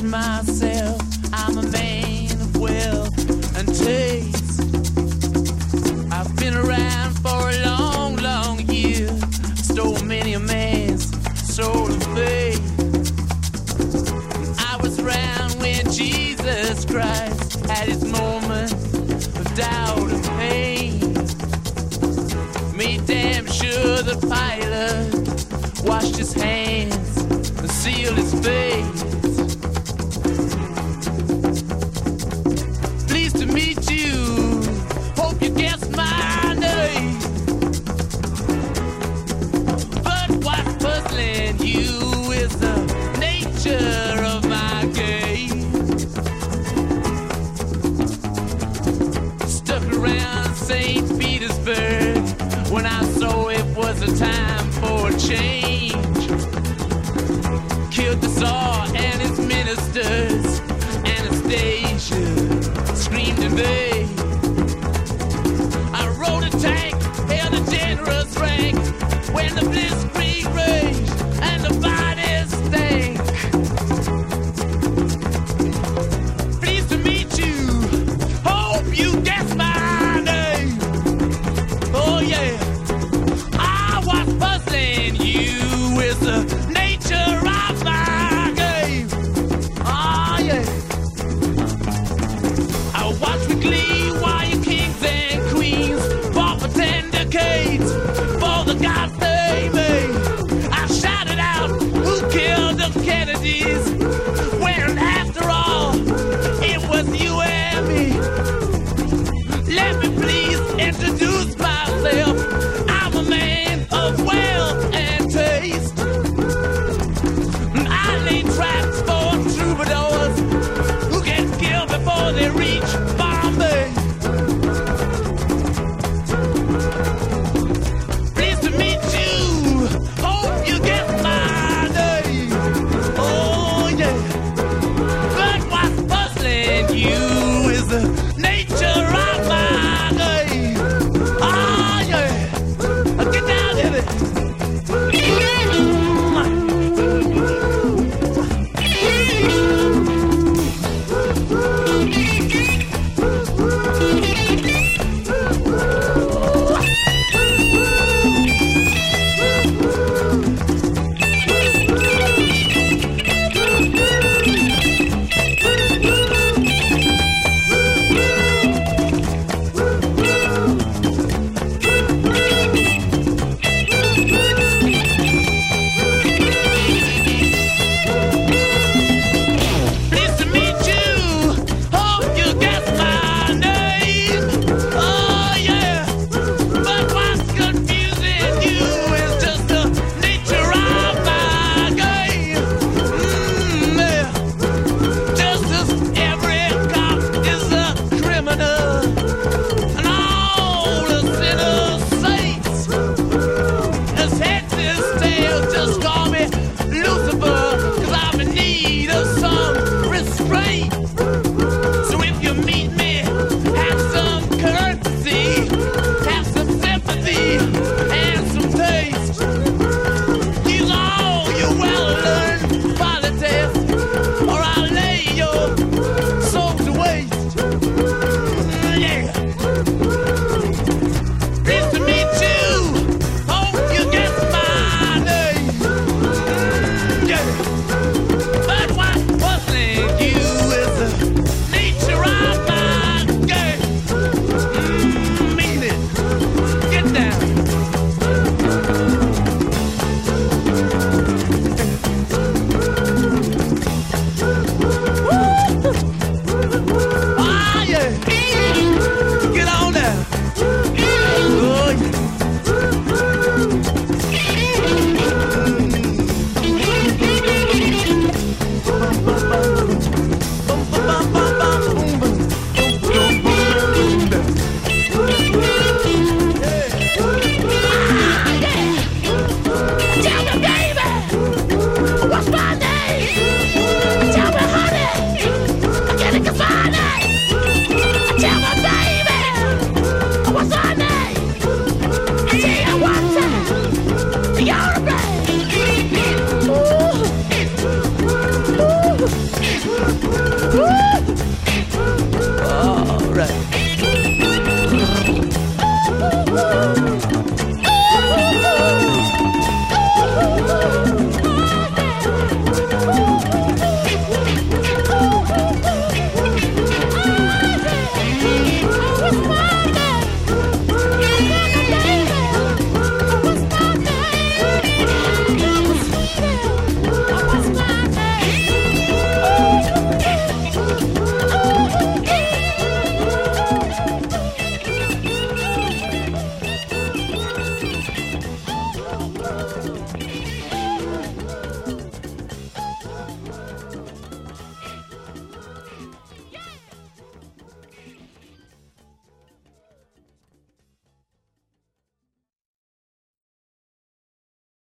myself. I'm a man of wealth and taste. I've been around for a long, long year. Stole many a man's soul and faith. I was around when Jesus Christ had his moment of doubt and pain. Made damn sure the pilot washed his hands and sealed his face. Pleased to meet you, hope you guessed my name. But what's puzzling you is the nature of my game. Stuck around St.